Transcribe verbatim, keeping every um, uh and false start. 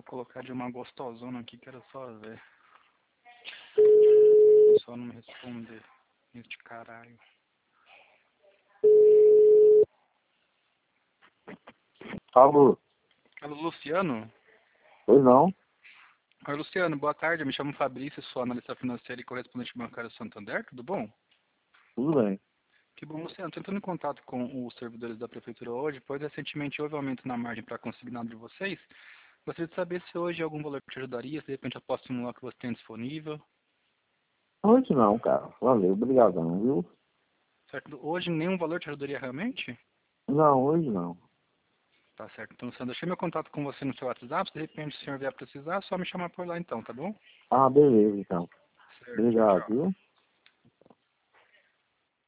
colocar de uma gostosona aqui, quero só ver. O pessoal não me responder. Este caralho. Alô? Alô, Luciano? Pois não? Oi, Luciano, boa tarde. Eu me chamo Fabrício, sou analista financeiro e correspondente bancário Santander. Tudo bom? Tudo bem. Que bom, Luciano. Estou entrando em contato com os servidores da prefeitura hoje, pois recentemente houve aumento na margem para consignado de vocês. Gostaria de saber se hoje algum valor te ajudaria, se de repente eu posso simular o que você tem disponível. Hoje não, cara. Valeu, obrigadão, viu? Certo? Hoje nenhum valor te ajudaria realmente? Não, hoje não. Tá certo. Então, Luciano, deixei meu contato com você no seu WhatsApp. Se de repente o senhor vier precisar, é só me chamar por lá então, tá bom? Ah, beleza, então. Certo. Tchau, Obrigado, tchau. viu?